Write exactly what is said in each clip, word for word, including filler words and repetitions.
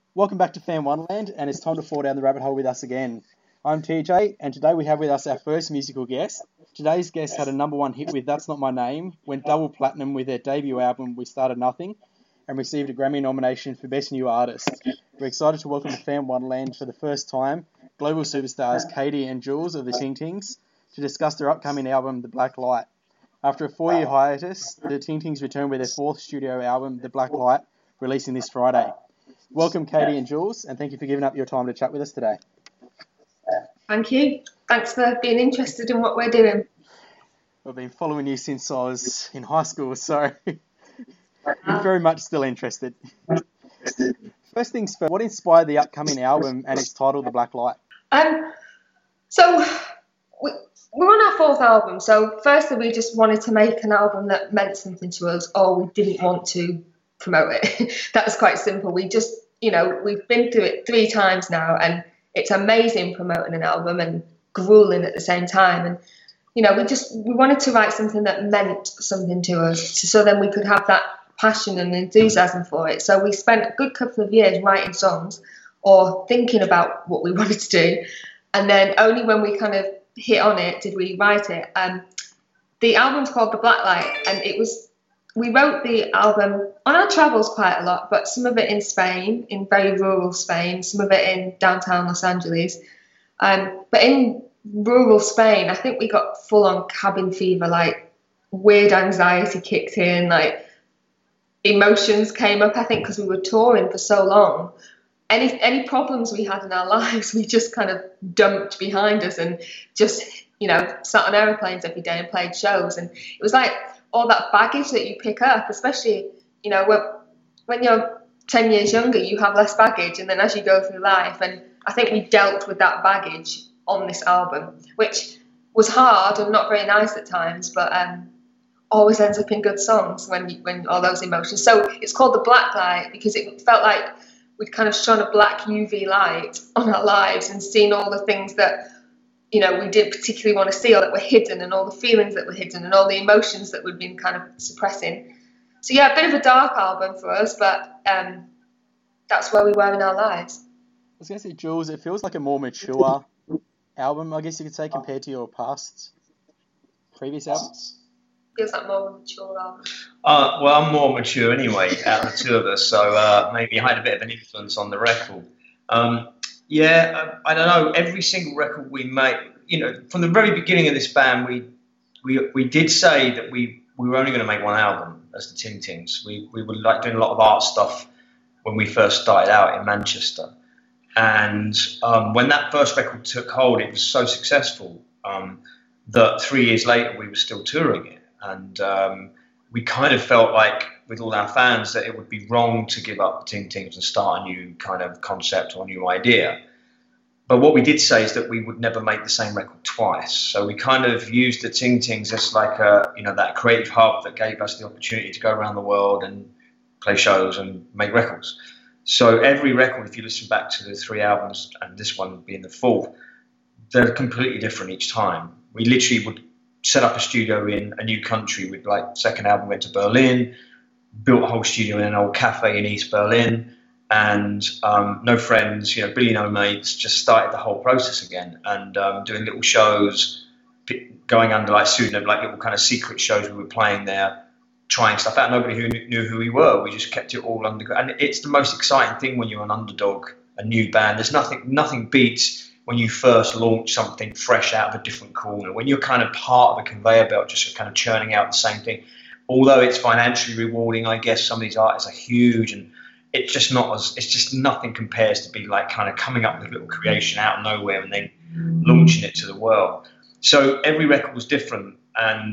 Welcome back to Fan Wonderland, and it's time to fall down the rabbit hole with us again. I'm T J, and today we have with us our first musical guest. Today's guest had a number one hit with That's Not My Name, went double platinum with their debut album We Started Nothing, and received a Grammy nomination for Best New Artist. We're excited to welcome to Fan Wonderland for the first time global superstars Katie and Jules of the Ting Tings to discuss their upcoming album, The Black Light. After a four-year hiatus, the Ting Tings return with their fourth studio album, The Black Light, releasing this Friday. Welcome, Katie and Jules, and thank you for giving up your time to chat with us today. Thank you. Thanks for being interested in what we're doing. I've been following you since I was in high school, so I'm very much still interested. First things first, what inspired the upcoming album and its title, The Black Light? Um, so we, we're on our fourth album, so firstly we just wanted to make an album that meant something to us, or we didn't want to promote it. That was quite simple. We just, you know, we've been through it three times now, and it's amazing promoting an album and grueling at the same time. And, you know, we just, we wanted to write something that meant something to us, so then we could have that passion and enthusiasm for it. So we spent a good couple of years writing songs or thinking about what we wanted to do. And then only when we kind of hit on it did we write it. Um, the album's called The Black Light, and it was, we wrote the album on our travels quite a lot, but some of it in Spain, in very rural Spain, some of it in downtown Los Angeles. Um, but in rural Spain, I think we got full-on cabin fever, like weird anxiety kicked in, like emotions came up, I think, because we were touring for so long. Any any problems we had in our lives, we just kind of dumped behind us and just, you know, sat on aeroplanes every day and played shows. And it was like all that baggage that you pick up, especially, you know, when, when you're ten years younger, you have less baggage. And then as you go through life, and I think we dealt with that baggage on this album, which was hard and not very nice at times, but um, always ends up in good songs when, you, when all those emotions. So it's called The Black Light because it felt like we'd kind of shone a black U V light on our lives and seen all the things that, you know, we didn't particularly want to see, or that were hidden, and all the feelings that were hidden, and all the emotions that we'd been kind of suppressing. So yeah, a bit of a dark album for us, but um, that's where we were in our lives. I was going to say, Jules, it feels like a more mature album, I guess you could say, compared to your past, previous albums. Feels like more of a mature album. Uh, well, I'm more mature anyway, out of the two of us, so uh, maybe I had a bit of an influence on the record. Um, Yeah, I, I don't know. Every single record we make, you know, from the very beginning of this band, we we we did say that we, we were only going to make one album as the Ting Tings. We we were like doing a lot of art stuff when we first started out in Manchester, and um, when that first record took hold, it was so successful um, that three years later we were still touring it, and um, we kind of felt like, with all our fans, that it would be wrong to give up the Ting Tings and start a new kind of concept or new idea. But what we did say is that we would never make the same record twice. So we kind of used the Ting Tings as like a, you know, that creative hub that gave us the opportunity to go around the world and play shows and make records. So every record, if you listen back to the three albums, and this one being the fourth, they're completely different each time. We literally would set up a studio in a new country. We'd like, second album went to Berlin, built a whole studio in an old cafe in East Berlin, and um, no friends, you know, Billy No Mates, just started the whole process again, and um, doing little shows, going under like pseudonym, like little kind of secret shows we were playing there, trying stuff out. Nobody who knew who we were. We just kept it all under, and it's the most exciting thing when you're an underdog, a new band. There's nothing, nothing beats when you first launch something fresh out of a different corner, when you're kind of part of a conveyor belt, just kind of churning out the same thing. Although it's financially rewarding, I guess some of these artists are huge, and it's just not as, it's just nothing compares to be like kind of coming up with a little creation out of nowhere and then launching it to the world. So every record was different, and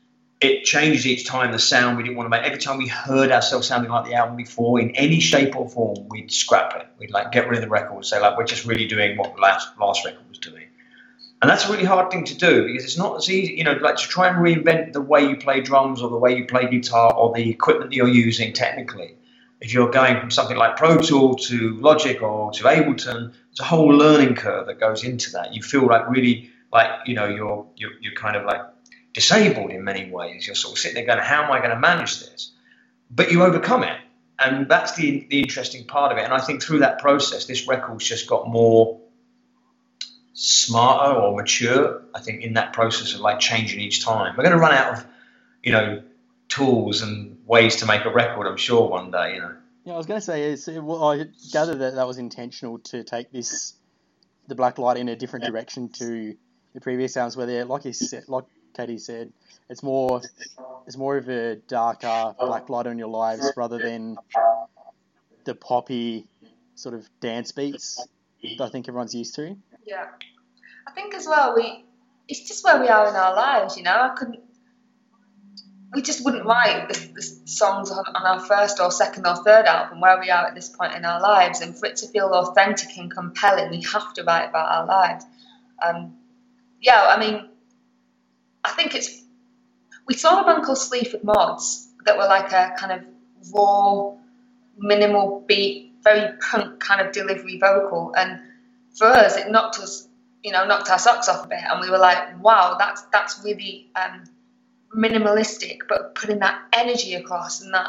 it changed each time. The sound we didn't want to make, every time we heard ourselves sounding like the album before in any shape or form, we'd scrap it. We'd like get rid of the record and say like, we're just really doing what the last last record was doing. And that's a really hard thing to do, because it's not as easy, you know, like to try and reinvent the way you play drums or the way you play guitar or the equipment that you're using technically. If you're going from something like Pro Tool to Logic or to Ableton, there's a whole learning curve that goes into that. You feel like really like, you know, you're, you're, you're kind of like disabled in many ways. You're sort of sitting there going, how am I going to manage this? But you overcome it. and that's the the interesting part of it. And I think through that process, this record's just got more smarter or mature. I think in that process of like changing each time, we're going to run out of, you know, tools and ways to make a record. I'm sure one day, you know. Yeah, I was going to say, it's, well, I gather that that was intentional to take this, the Black Light, in a different direction to the previous sounds, where they're, like you said, like Katie said, it's more, it's more of a darker Black Light on your lives rather than the poppy sort of dance beats that I think everyone's used to. Yeah, I think as well, we, it's just where we are in our lives, you know. I couldn't, we just wouldn't write the, the songs on, on our first or second or third album where we are at this point in our lives, and for it to feel authentic and compelling, we have to write about our lives. Um, yeah, I mean, I think it's, we saw a band called Sleaford Mods that were like a kind of raw, minimal beat, very punk kind of delivery vocal, and for us, it knocked us, you know, knocked our socks off a bit, and we were like, wow, that's that's really um, minimalistic, but putting that energy across and that,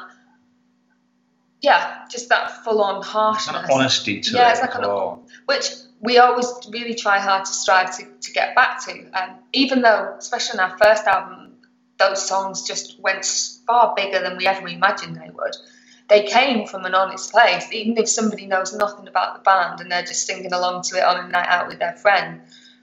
yeah, just that full-on harshness. Kind of honesty to yeah, it. It's like as an, well. which we always really try hard to strive to, to get back to. Um, even though, especially on our first album, those songs just went far bigger than we ever imagined they would. They came from an honest place. Even if somebody knows nothing about the band and they're just singing along to it on a night out with their friend,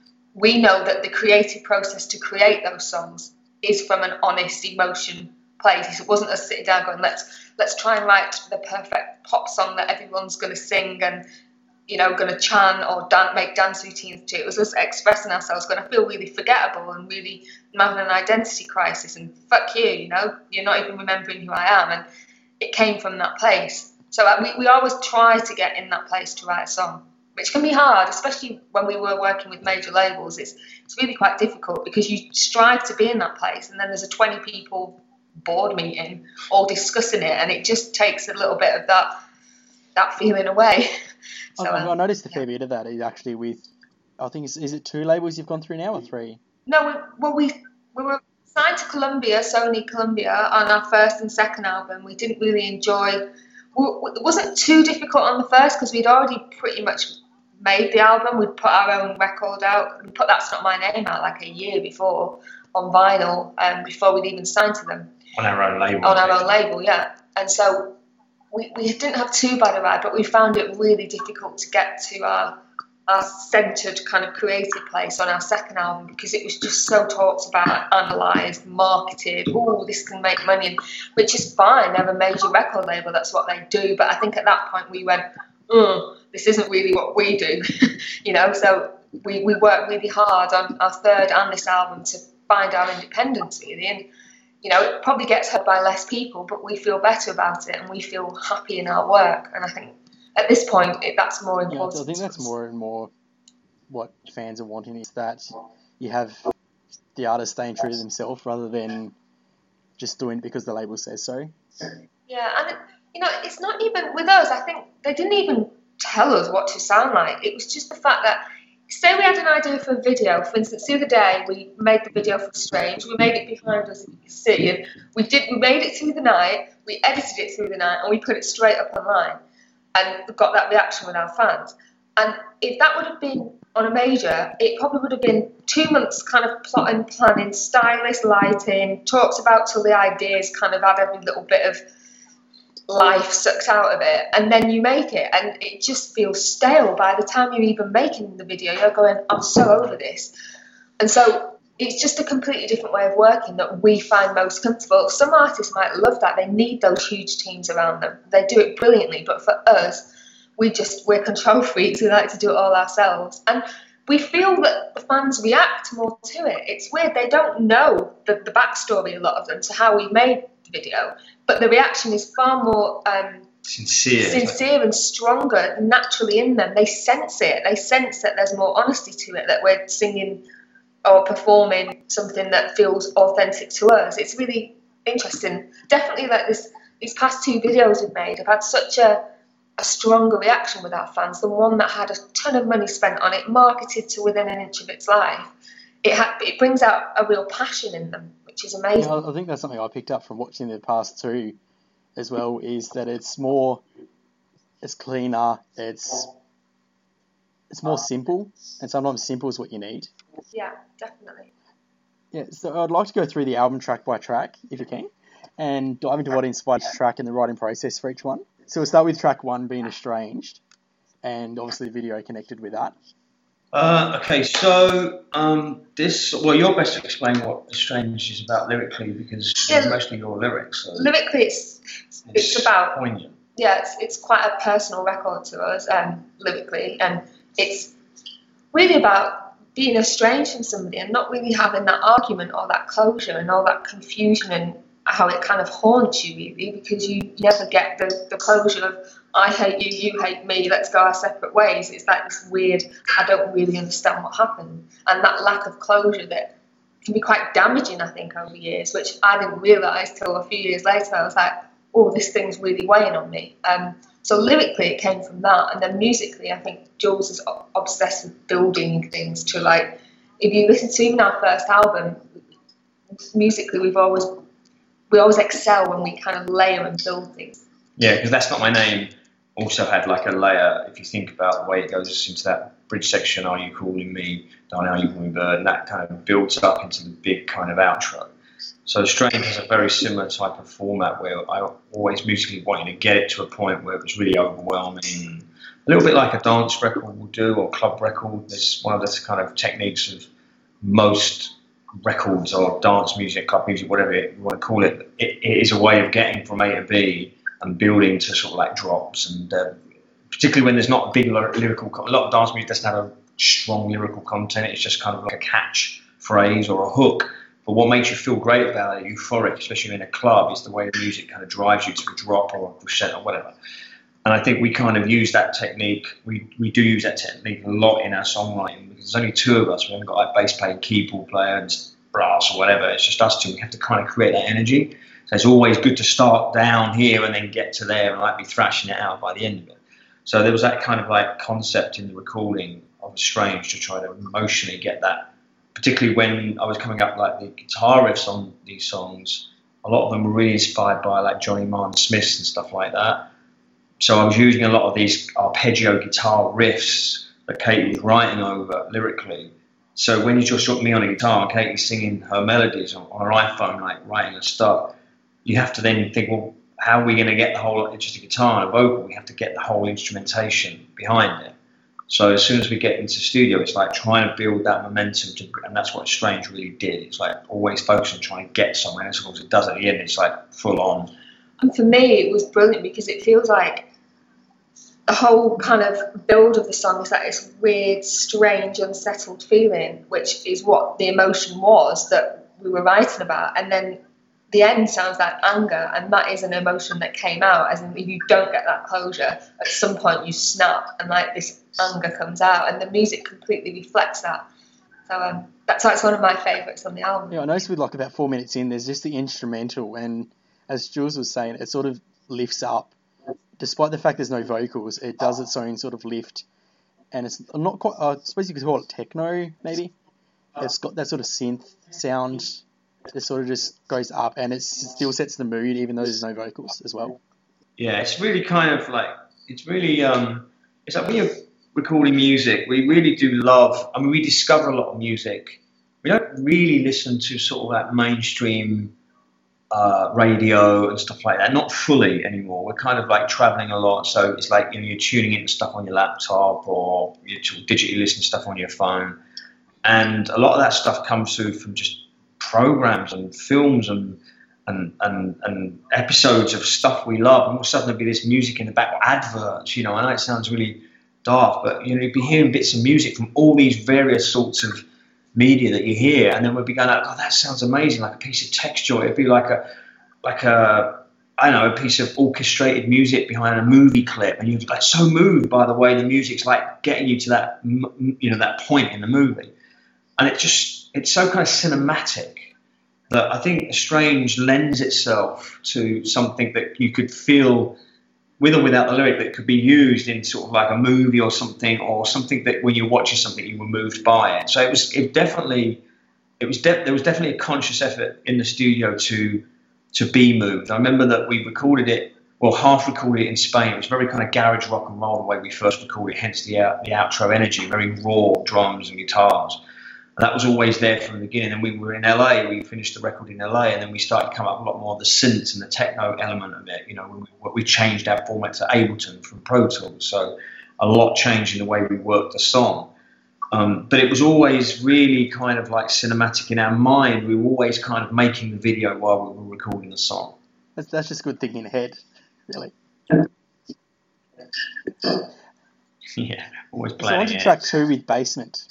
we know that the creative process to create those songs is from an honest emotion place. It wasn't us sitting down going, let's let's try and write the perfect pop song that everyone's going to sing and, you know, going to chant or dan- make dance routines to. It was us expressing ourselves, going to feel really forgettable and really having an identity crisis and fuck you, you know, you're not even remembering who I am. And it came from that place. So uh, we, we always try to get in that place to write a song, which can be hard, especially when we were working with major labels. It's it's really quite difficult because you strive to be in that place, and then there's a twenty people board meeting all discussing it, and it just takes a little bit of that that feeling away. So, I, I um, noticed a yeah. fair bit of that is actually with, I think, it's, is it two labels you've gone through now or three? No, we, well, we we were signed to Columbia, Sony Columbia, on our first and second album. We didn't really enjoy. We, it wasn't too difficult on the first because we'd already pretty much made the album. We'd put our own record out. We put That's Not My Name out like a year before on vinyl, um, before we'd even signed to them. On our own label. On our own label, yeah. And so we, we didn't have too bad a ride, but we found it really difficult to get to our our centred kind of creative place on our second album because it was just so talked about, analysed, marketed, oh, this can make money, and, which is fine. They're a major record label, that's what they do. But I think at that point we went, oh, this isn't really what we do, you know. So we, we worked really hard on our third and this album to find our independence, really. And, you know, it probably gets heard by less people, but we feel better about it and we feel happy in our work. And I think at this point, it, that's more important. Yeah, I think that's more and more what fans are wanting is that you have the artist staying true to themselves rather than just doing it because the label says so. Yeah, and, it, you know, it's not even with us. I think they didn't even tell us what to sound like. It was just the fact that, say we had an idea for a video. For instance, the other day we made the video for Strange. We made it behind us, as you can see, and we did. We made it through the night. We edited it through the night, and we put it straight up online, and got that reaction with our fans. And if that would have been on a major, it probably would have been two months kind of plotting, planning, stylist, lighting, talked about till the ideas kind of had every little bit of life sucked out of it, and then you make it, and it just feels stale by the time you're even making the video. You're going, I'm so over this. And so it's just a completely different way of working that we find most comfortable. Some artists might love that. They need those huge teams around them. They do it brilliantly, but for us, we just, we're control freaks. We like to do it all ourselves. And we feel that the fans react more to it. It's weird. They don't know the, the backstory, a lot of them, to how we made the video. But the reaction is far more um, sincere, sincere and stronger naturally in them. They sense it. They sense that there's more honesty to it, that we're singing or performing something that feels authentic to us. It's really interesting. Definitely, like this, these past two videos we've made have had such a, a stronger reaction with our fans than one that had a ton of money spent on it, marketed to within an inch of its life. It ha- it brings out a real passion in them, which is amazing. Yeah, I think that's something I picked up from watching the past two as well is that it's more, it's cleaner, it's it's more simple, and sometimes simple is what you need. Yeah, definitely. Yeah, so I'd like to go through the album track by track, if you can, and dive into what inspired each track and the writing process for each one. So we'll start with track one being Estranged, and obviously the video connected with that. Uh, okay, so um, this, well, you're best to explain what Estranged is about lyrically, because Yeah. it's mostly your lyrics. So Lyrically, it's it's, it's about poignant. yeah, it's it's quite a personal record to us, um, lyrically, and it's really about being estranged from somebody and not really having that argument or that closure and all that confusion and how it kind of haunts you, really, because you never get the, the closure of I hate you, you hate me, let's go our separate ways. It's like this weird, I don't really understand what happened, and that lack of closure that can be quite damaging, I think, over years, which I didn't realise till a few years later. I was like, oh, this thing's really weighing on me. Um, so lyrically it came from that, and then musically I think Jules is o- obsessed with building things to, like, if you listen to even our first album, musically we've always we always excel when we kind of layer and build things. Yeah, because That's Not My Name also had like a layer, if you think about the way it goes into that bridge section, Are You Calling Me, Darling, Are You Calling Me Bird, and that kind of builds up into the big kind of outro. So Strange has a very similar type of format where I always musically wanted to get it to a point where it was really overwhelming. A little bit like a dance record will do, or club record. It's one of the kind of techniques of most records or dance music, club music, whatever you want to call it. It, it is a way of getting from A to B and building to sort of like drops. And uh, particularly when there's not a big lyrical, a lot of dance music doesn't have a strong lyrical content. It's just kind of like a catch phrase or a hook. But what makes you feel great about it, euphoric, especially in a club, is the way the music kind of drives you to a drop or a crescendo or whatever. And I think we kind of use that technique. We we do use that technique a lot in our songwriting, because there's only two of us. We haven't got like bass player, keyboard player, and brass or whatever. It's just us two. We have to kind of create that energy. So it's always good to start down here and then get to there and like be thrashing it out by the end of it. So there was that kind of like concept in the recording of Strange to try to emotionally get that. Particularly when I was coming up, like the guitar riffs on these songs, a lot of them were really inspired by like Johnny Marr and Smiths and stuff like that. So I was using a lot of these arpeggio guitar riffs that Katie was writing over lyrically. So when you just got me on a guitar and Katie's singing her melodies on, on her iPhone, like writing her stuff, you have to then think, well, how are we going to get the whole, it's just a guitar and a vocal, we have to get the whole instrumentation behind it. So as soon as we get into the studio, it's like trying to build that momentum, to, and that's what Strange really did. It's like always focus on trying to get somewhere, and as long as it does at the end, it's like full on. And for me, it was brilliant because it feels like the whole kind of build of the song is like this weird, strange, unsettled feeling, which is what the emotion was that we were writing about. And then the end sounds like anger, and that is an emotion that came out, as in if you don't get that closure, at some point you snap and like this anger comes out, and the music completely reflects that. So um, that's why it's one of my favourites on the album. Yeah, I noticed with like about four minutes in, there's just the instrumental, and as Jules was saying, it sort of lifts up. Despite the fact there's no vocals, it does its own sort of lift, and it's not quite, uh, I suppose you could call it techno, maybe. It's got that sort of synth sound that sort of just goes up, and it still sets the mood, even though there's no vocals as well. Yeah, it's really kind of like, it's really, um, it's like when you're recording music, we really do love, I mean, we discover a lot of music. We don't really listen to sort of that mainstream uh, radio and stuff like that, not fully anymore. We're kind of like traveling a lot, so it's like, you know, you're tuning into stuff on your laptop or you're digitally listening to stuff on your phone. And a lot of that stuff comes through from just programs and films and and and, and episodes of stuff we love, and all of a sudden there'll be this music in the back, adverts, you know. I know it sounds really daft, but you know, you'd be hearing bits of music from all these various sorts of media that you hear, and then we'd be going like, oh, that sounds amazing, like a piece of texture. It'd be like a like a I don't know, a piece of orchestrated music behind a movie clip, and you'd be like so moved by the way the music's like getting you to that, you know, that point in the movie. And it just, it's so kind of cinematic that I think Strange lends itself to something that you could feel with or without the lyric, that could be used in sort of like a movie or something, or something that when you're watching something you were moved by it. So it was it definitely, it was de- there was definitely a conscious effort in the studio to to Be Moved. I remember that we recorded it, well, half recorded it in Spain. It was very kind of garage rock and roll the way we first recorded it, hence the, out, the outro energy, very raw drums and guitars. And that was always there from the beginning. And we were in L A, we finished the record in L A, and then we started to come up with a lot more of the synths and the techno element of it. You know, we, we changed our format to Ableton from Pro Tools, so a lot changed in the way we worked the song. Um, but it was always really kind of like cinematic in our mind. We were always kind of making the video while we were recording the song. That's, that's just good thinking ahead, really. Yeah, always So planning. on to ahead. track two with Basement.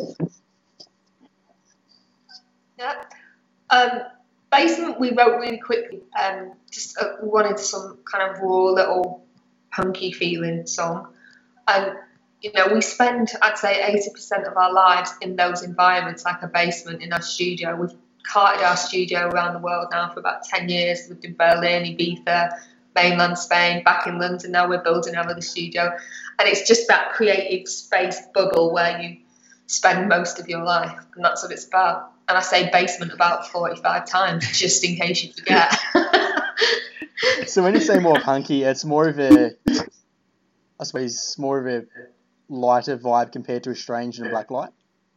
Yeah. Um, Basement we wrote really quickly. Um, just uh, we wanted some kind of raw little punky feeling song, and you know we spend I'd say eighty percent of our lives in those environments, like a basement in our studio. We've carted our studio around the world now for about ten years. Lived in Berlin, Ibiza, mainland Spain, back in London. Now we're building our other studio, and it's just that creative space bubble where you spend most of your life, and that's what it's about. And I say basement about forty-five times, just in case you forget. So when you say more punky, it's more of a, I suppose, more of a lighter vibe compared to Estranged and Blacklight,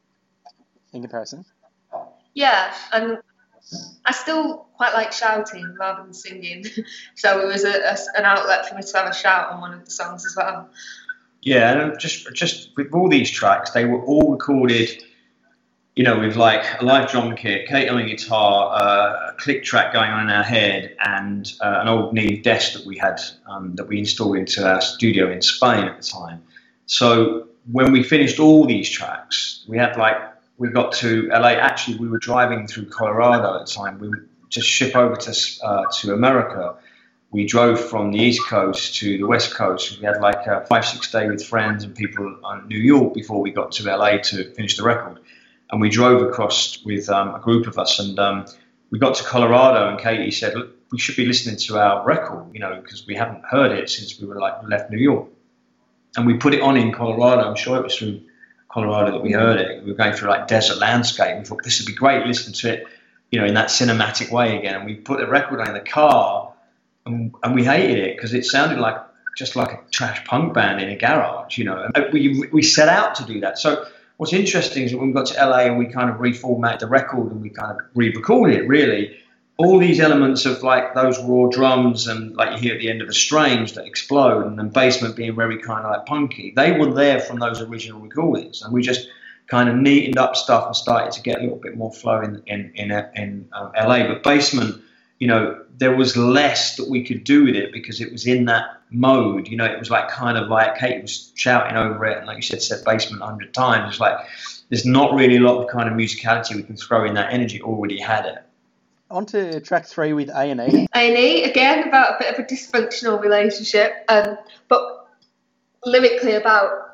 in comparison. Yeah, and I still quite like shouting rather than singing. So it was a, a, an outlet for me to have a shout on one of the songs as well. Yeah, and just just with all these tracks, they were all recorded, you know, with like a live drum kit, Kate on a guitar, uh, a click track going on in our head, and uh, an old Neve desk that we had um, that we installed into our studio in Spain at the time. So when we finished all these tracks, we had like we got to L A. Actually, we were driving through Colorado at the time. We would just ship over to uh, to America. We drove from the East Coast to the West Coast. We had like a five, six day with friends and people in New York before we got to L A to finish the record. And we drove across with um, a group of us, and um, we got to Colorado, and Katie said, look, we should be listening to our record, you know, because we haven't heard it since we were like left New York. And we put it on in Colorado. I'm sure it was through Colorado that we heard it. We were going through like desert landscape. We thought this would be great, listen to it, you know, in that cinematic way again. And we put the record on in the car, and, and we hated it because it sounded like just like a trash punk band in a garage, you know. And we we set out to do that. So what's interesting is that when we got to L A and we kind of reformatted the record and we kind of re-recorded it, really, all these elements of like those raw drums and like you hear at the end of Estranged that explode, and then Basement being very kind of like punky, they were there from those original recordings, and we just kind of neatened up stuff and started to get a little bit more flow in in in, in um, L A. But Basement, you know, there was less that we could do with it because it was in that mode. You know, it was like kind of like Kate was shouting over it, and like you said, said Basement a hundred times. It's like there's not really a lot of kind of musicality we can throw in that energy. Already had it. On to track three with A and E. A and E, again, about a bit of a dysfunctional relationship, um, but lyrically about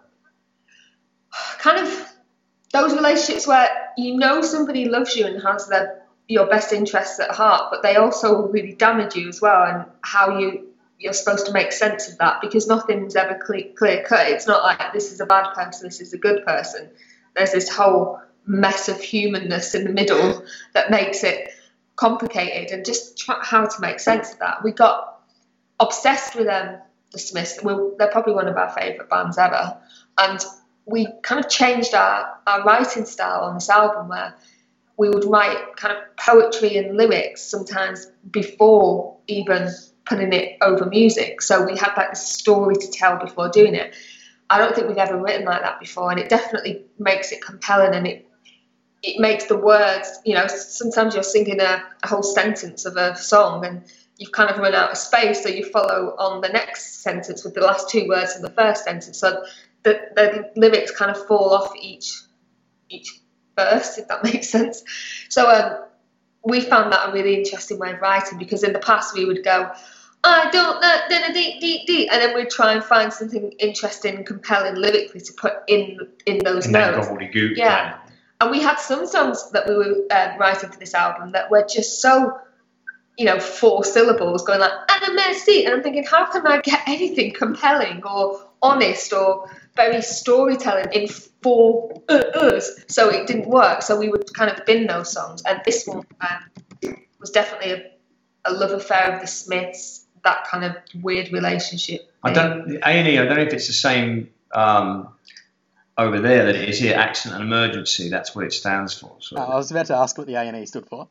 kind of those relationships where you know somebody loves you and has their your best interests at heart, but they also really damage you as well, and how you you're supposed to make sense of that, because nothing's ever clear, clear cut. It's not like this is a bad person, this is a good person. There's this whole mess of humanness in the middle that makes it complicated, and just try how to make sense of that. We got obsessed with them, the Smiths. We're, they're probably one of our favourite bands ever, and we kind of changed our, our writing style on this album, where we would write kind of poetry and lyrics sometimes before even putting it over music. So we had like this story to tell before doing it. I don't think we've ever written like that before, and it definitely makes it compelling, and it it makes the words, you know, sometimes you're singing a, a whole sentence of a song and you've kind of run out of space, so you follow on the next sentence with the last two words of the first sentence. So the, the lyrics kind of fall off each each verse, if that makes sense. So um, we found that a really interesting way of writing, because in the past we would go, I don't know, da dee dee dee, and then we'd try and find something interesting and compelling lyrically to put in in those In notes. that gobbledygook. Yeah. And we had some songs that we were uh, writing for this album that were just so, you know, four syllables going like, and a messy. And I'm thinking, how can I get anything compelling or honest or very storytelling in four uh-uhs? So it didn't work. So we would kind of bin those songs. And this one um, was definitely a, a love affair of the Smiths, that kind of weird relationship. I don't A and E. I don't know if it's the same um, over there that it is here. Accident and emergency. That's what it stands for. So. Uh, I was about to ask what the A and E stood for.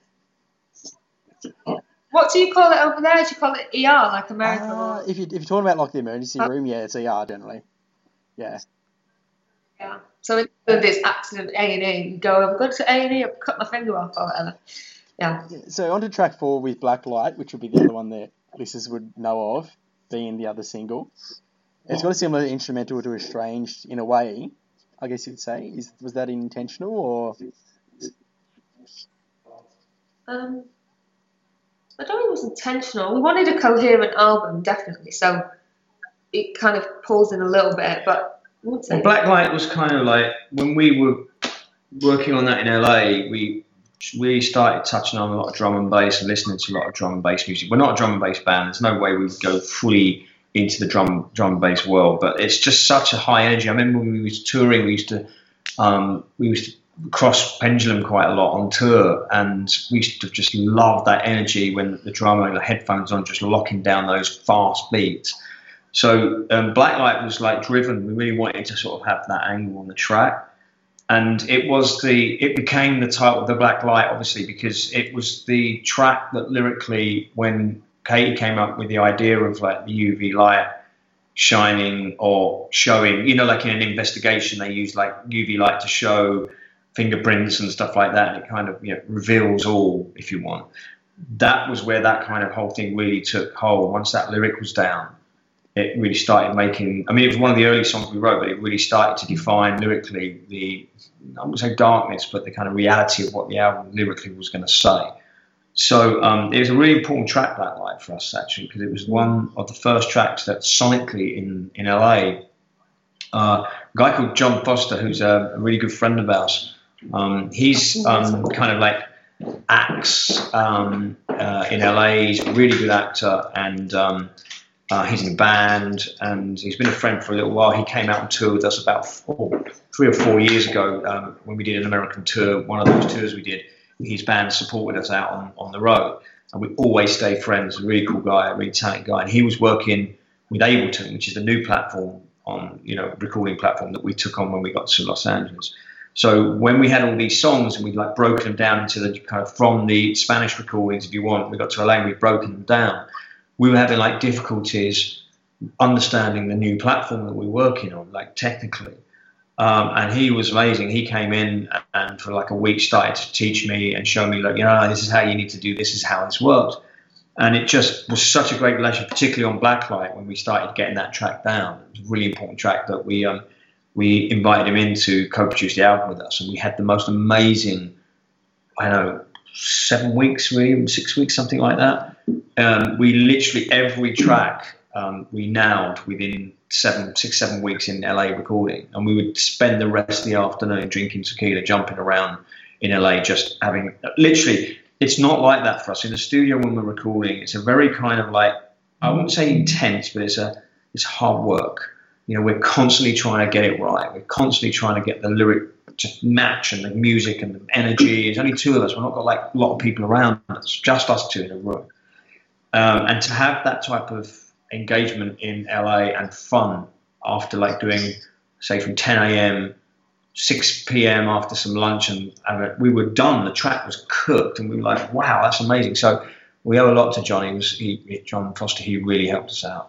What do you call it over there? Do you call it E R, like American? Uh, if, you, if you're talking about like the emergency oh. room, yeah, it's E R generally. Yeah. Yeah. So in this accident A and E, you go, I'm going to A and E, I've cut my finger off or whatever. Yeah. yeah. So on to track four with Black Light, which would be the other one that listeners would know of, being the other single. It's got a similar instrumental to Estranged in a way, I guess you'd say. Is Was that intentional or...? Um, I don't think it was intentional. We wanted a coherent album, definitely, so it kind of pulls in a little bit, but I wouldn't say... Well, Black Light was kind of like, when we were working on that in L A, we we started touching on a lot of drum and bass and listening to a lot of drum and bass music. We're not a drum and bass band. There's no way we would go fully into the drum drum and bass world, but it's just such a high energy. I remember when we was touring, we used to um, we used to cross Pendulum quite a lot on tour, and we used to just love that energy when the drummer and the headphones on, just locking down those fast beats. So um, Black Light was like driven. We really wanted to sort of have that angle on the track. And it was the, it became the title of the Black Light, obviously, because it was the track that lyrically, when Katie came up with the idea of like the U V light shining or showing, you know, like in an investigation, they use like U V light to show fingerprints and stuff like that. And it kind of, you know, reveals all, if you want. That was where that kind of whole thing really took hold. Once that lyric was down, it really started making, I mean, it was one of the early songs we wrote, but it really started to define lyrically the, I wouldn't say darkness, but the kind of reality of what the album lyrically was going to say. So um, it was a really important track, Black Light, for us, actually, because it was one of the first tracks that sonically in, in L A, uh, a guy called John Foster, who's a, a really good friend of ours, um, he's um, kind of like acts um, uh, in L A. He's a really good actor, and um, Uh, he's in a band, and he's been a friend for a little while. He came out on tour with us about four, three or four years ago um, when we did an American tour. One of those tours we did, his band supported us out on, on the road, and we always stay friends. A really cool guy, a really talented guy, and he was working with Ableton, which is the new platform on, you know, recording platform that we took on when we got to Los Angeles. So when we had all these songs and we'd like broken them down into the kind of from the Spanish recordings, if you want, we got to L A and we'd broken them down. We were having like difficulties understanding the new platform that we were working on, like technically. Um, and he was amazing. He came in and for like a week started to teach me and show me, like, you know, this is how you need to do this, is how this works. And it just was such a great relationship, particularly on Black Light when we started getting that track down. It was a really important track that we um, we invited him in to co-produce the album with us, and we had the most amazing, I don't know, seven weeks, really, six weeks, something like that. Um, we literally every track um, we nailed within seven, six, seven weeks in L A recording, and we would spend the rest of the afternoon drinking tequila, jumping around in L A, just having literally. It's not like that for us in the studio when we're recording. It's a very kind of like, I wouldn't say intense, but it's a it's hard work. You know, we're constantly trying to get it right. We're constantly trying to get the lyric to match and the music and the energy. There's only two of us. We're not got like a lot of people around us, just us two in a room. Um, and to have that type of engagement in L A and fun after like doing, say, from ten a.m., six p.m. after some lunch, and, and we were done. The track was cooked, and we were like, wow, that's amazing. So we owe a lot to John. He was, he, John Foster, he really helped us out.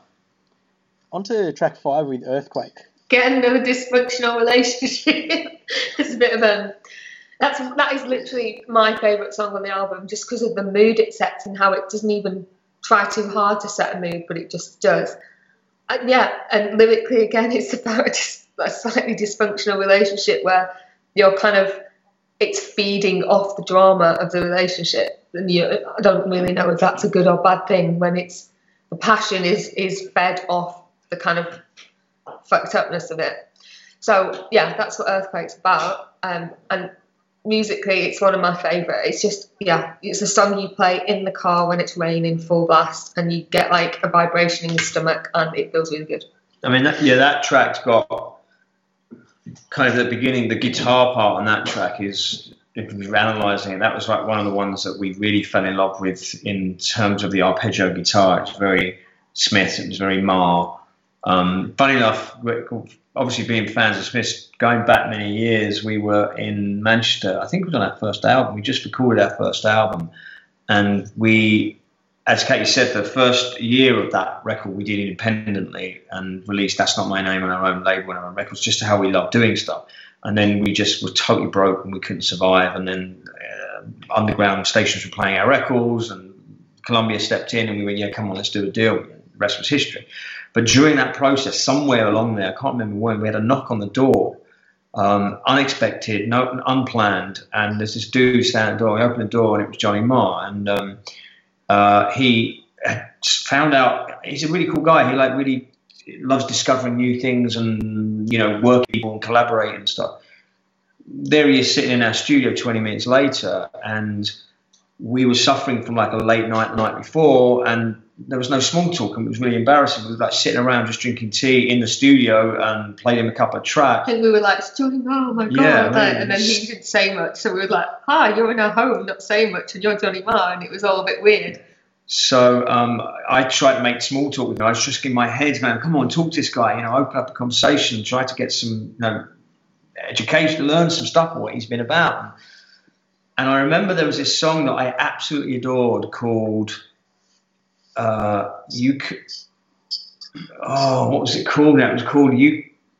On to track five with Earthquake. Getting another dysfunctional relationship. It's a bit of a... That's, that is literally my favourite song on the album, just because of the mood it sets and how it doesn't even try too hard to set a mood, but it just does. And yeah, and lyrically, again, it's about a, a slightly dysfunctional relationship where you're kind of... It's feeding off the drama of the relationship. And you, I don't really know if that's a good or bad thing when it's... The passion is, is fed off the kind of fucked upness of it. So yeah, that's what Earthquake's about. Um, and musically, it's one of my favourite. It's just, yeah, it's a song you play in the car when it's raining full blast, and you get like a vibration in your stomach, and it feels really good. I mean, that, yeah, that track's got kind of at the beginning, the guitar part on that track is if we were analysing it, that was like one of the ones that we really fell in love with in terms of the arpeggio guitar. It's very Smith. It was very Marr. Um, funny enough, obviously being fans of Smiths, going back many years, we were in Manchester. I think it was on our first album. We just recorded our first album, and we, as Katie said, the first year of that record we did independently and released That's Not My Name on our own label and our own records, just how we love doing stuff. And then we just were totally broke and we couldn't survive. And then uh, underground stations were playing our records, and Columbia stepped in and we went, yeah, come on, let's do a deal. The rest was history. But during that process, somewhere along there, I can't remember when, we had a knock on the door, um, unexpected, no, unplanned. And there's this dude standing at the door. We opened the door and it was Johnny Marr. And um, uh, he found out, he's a really cool guy. He like really loves discovering new things and, you know, working with people and collaborating and stuff. There he is sitting in our studio twenty minutes later, and we were suffering from like a late night the night before, and there was no small talk, and it was really embarrassing. We were like sitting around just drinking tea in the studio and played him a couple of tracks. And we were like, Johnny, oh my God. Yeah, like, and then he didn't say much. So we were like, hi, you're in our home, not saying much, and you're Johnny Marr. And it was all a bit weird. So um, I tried to make small talk with him. I was just in my head, man, come on, talk to this guy, you know, open up a conversation, try to get some, you know, education, learn some stuff of what he's been about. And I remember there was this song that I absolutely adored called uh, "You." C- oh, what was it called? Now it was called "You."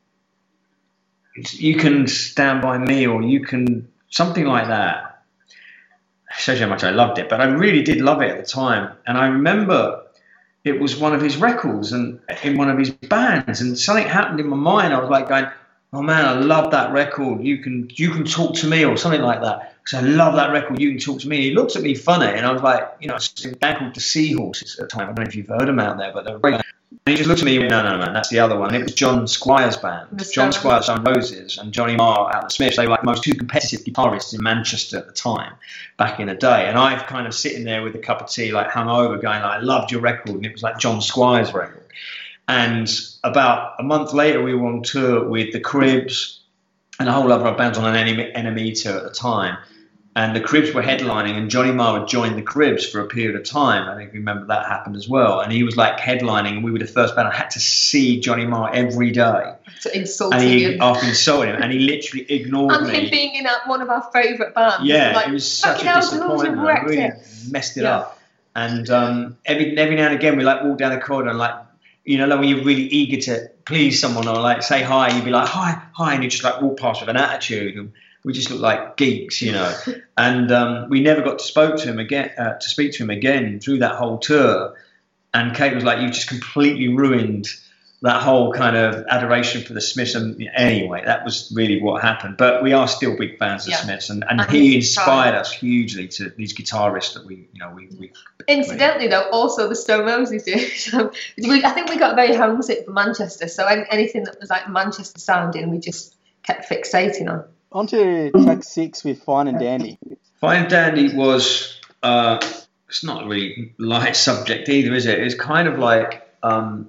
You Can Stand By Me, or you can something like that. Shows you how much I loved it, but I really did love it at the time. And I remember it was one of his records and in one of his bands, and something happened in my mind. I was like going, "Oh man, I love that record. You can you can talk to me," or something like that. Because I love that record. You Can Talk to Me. He looked at me funny, and I was like, you know, it's a band called The Seahorses at the time. I don't know if you've heard them out there, but they're great. And he just looked at me and went, no, no, man, that's the other one. And it was John Squire's band. John Squire's Stone Roses and Johnny Marr out of the Smiths. They were like the most two competitive guitarists in Manchester at the time, back in the day. And I've kind of sitting there with a cup of tea, like hungover, going, like, I loved your record. And it was like John Squire's record. And about a month later, we were on tour with the Cribs and a whole other bands on an Enemy tour at the time. And the Cribs were headlining, and Johnny Marr had joined the Cribs for a period of time. I think you remember that happened as well. And he was like headlining, and we were the first band. I had to see Johnny Marr every day. To insulting and he, him. After insulting him, and he literally ignored and me. And him being in one of our favourite bands. Yeah, like, it was such a disappointment. I really messed it yeah. up. And um, every every now and again, we like walk down the corridor and like, you know, like when you're really eager to please someone or like say hi, you'd be like, hi, hi, and you just like walk past with an attitude. And we just looked like geeks, you know. And um, we never got to spoke to him again, uh, to speak to him again through that whole tour. And Kate was like, "You just completely ruined that whole kind of adoration for the Smiths." And anyway, that was really what happened. But we are still big fans of yeah. Smiths, and, and, and he inspired us hugely to these guitarists that we, you know, we. we Incidentally, though, also the Stone Roses did. So we, I think we got very homesick for Manchester. So anything that was like Manchester sounding, we just kept fixating on. On to track six with Fine and Dandy. Fine and Dandy was, uh, it's not a really light subject either, is it? It's kind of like um,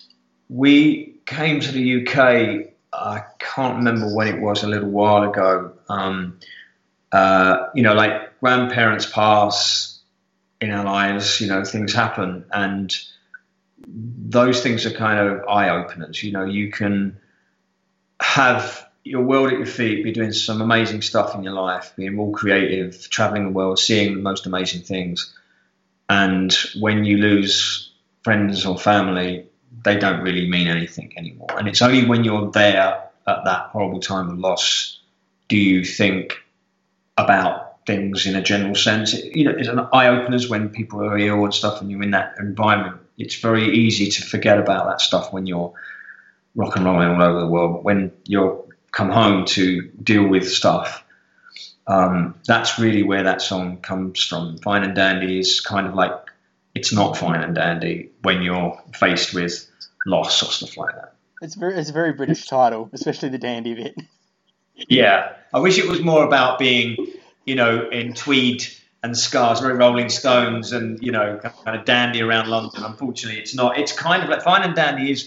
we came to the U K, I can't remember when it was, a little while ago. Um, uh, you know, like grandparents pass in our lives, you know, things happen. And those things are kind of eye-openers. You know, you can have your world at your feet, be doing some amazing stuff in your life, being all creative, traveling the world, seeing the most amazing things. And when you lose friends or family, they don't really mean anything anymore. And it's only when you're there at that horrible time of loss do you think about things in a general sense. It, you know, it's an eye-openers when people are ill and stuff and you're in that environment. It's very easy to forget about that stuff when you're rock and rolling all over the world. When you're come home to deal with stuff. Um, that's really where that song comes from. Fine and Dandy is kind of like, it's not fine and dandy when you're faced with loss or stuff like that. It's very, it's a very British title, especially the dandy bit. Yeah, I wish it was more about being, you know, in tweed and scarves, very Rolling Stones and, you know, kind of dandy around London. Unfortunately, it's not. It's kind of like Fine and Dandy is,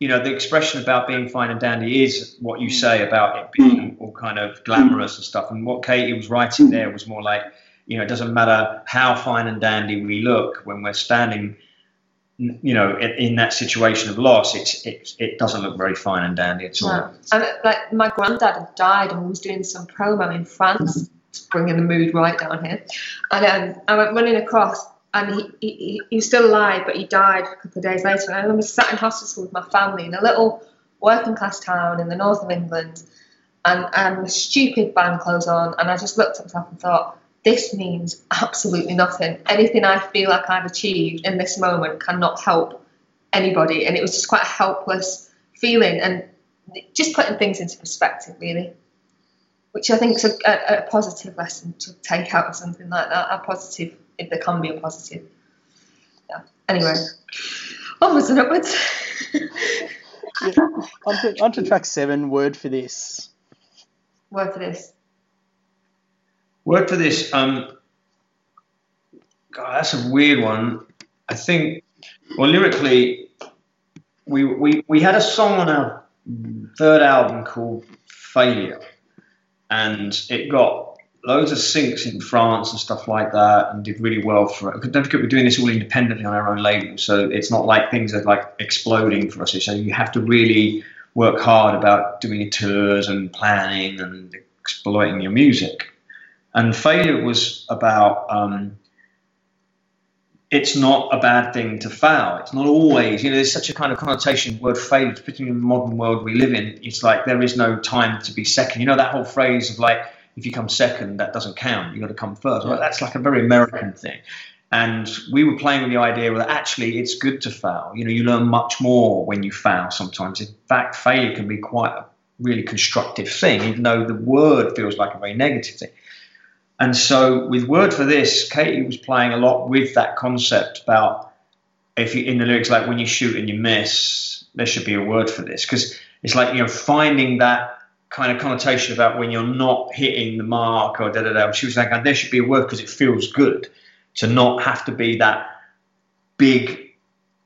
you know, the expression about being fine and dandy is what you say about it being all kind of glamorous and stuff. And what Katie was writing there was more like, you know, it doesn't matter how fine and dandy we look when we're standing, you know, in, in that situation of loss. It's it, it doesn't look very fine and dandy at all. No. And like my granddad had died, and we was doing some promo in France, bringing the mood right down here. And um, I went running across, and he, he he was still alive, but he died a couple of days later. And I remember sat in hospital with my family in a little working class town in the north of England, and and the stupid band clothes on, and I just looked at myself and thought, this means absolutely nothing. Anything I feel like I've achieved in this moment cannot help anybody. And it was just quite a helpless feeling, and just putting things into perspective, really, which I think is a, a, a positive lesson to take out of something like that. A positive, if there can be a positive. Yeah. Anyway, onwards and upwards. Yeah. On to, on to track seven, Word for This. Word for This. Word for This, um, God, that's a weird one. I think, well, lyrically, we we we had a song on our third album called Failure, and it got loads of syncs in France and stuff like that, and did really well for it. Don't forget, we're doing this all independently on our own label, so it's not like things are like exploding for us. So you have to really work hard about doing your tours and planning and exploiting your music. And Failure was about, um, it's not a bad thing to fail. It's not always, you know, there's such a kind of connotation, word failure, particularly in the modern world we live in. It's like there is no time to be second. You know, that whole phrase of like, if you come second, that doesn't count. You've got to come first. Well, that's like a very American thing. And we were playing with the idea that actually it's good to fail. You know, you learn much more when you fail sometimes. In fact, failure can be quite a really constructive thing, even though the word feels like a very negative thing. And so with Word for This, Katie was playing a lot with that concept about, if you in the lyrics, like when you shoot and you miss, there should be a word for this. Because it's like, you know, finding that kind of connotation about when you're not hitting the mark or da-da-da. She was like, oh, there should be a word because it feels good to not have to be that big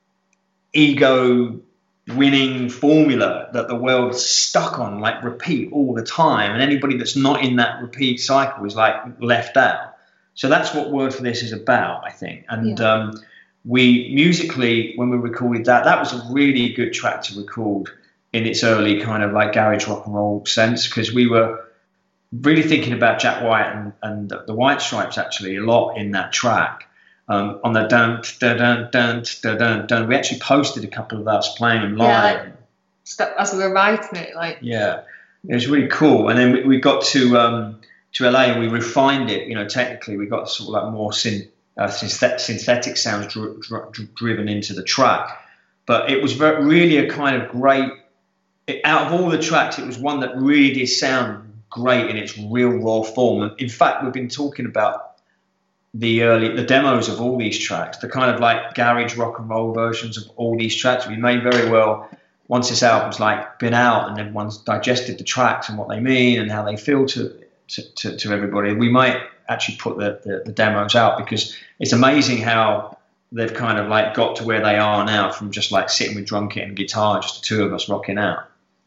ego winning formula that the world's stuck on, like repeat all the time, and anybody that's not in that repeat cycle is like left out. So that's what Word for This is about, I think. And yeah. um, we musically, when we recorded that, that was a really good track to record in its early kind of like garage rock and roll sense, because we were really thinking about Jack White and, and the White Stripes actually a lot in that track. Um, on the dun dun dun dun dun dun dun, we actually posted a couple of us playing them live. Yeah, as we were writing it, like yeah, it was really cool. And then we, we got to um, to L A and we refined it. You know, technically we got sort of like more syn, uh, synthetic, synthetic sounds dr- dr- driven into the track. But it was very, really a kind of great. It, out of all the tracks, it was one that really did sound great in its real raw form. In fact, we've been talking about the early the demos of all these tracks, the kind of like garage rock and roll versions of all these tracks. We may very well, once this album's like been out and everyone's digested the tracks and what they mean and how they feel to to, to, to everybody, we might actually put the, the, the demos out, because it's amazing how they've kind of like got to where they are now from just like sitting with drum kit and guitar, just the two of us rocking out.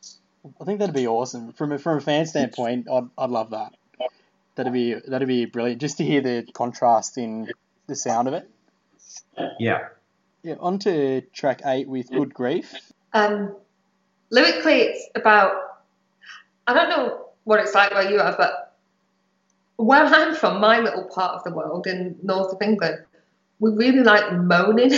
I think that'd be awesome. From a, from a fan standpoint, I'd, I'd love that. That'd be that'd be brilliant, just to hear the contrast in the sound of it. Yeah. Yeah. On to track eight with Good Grief. Um, lyrically, it's about, I don't know what it's like where you are, but where I'm from, my little part of the world in north of England, we really like moaning.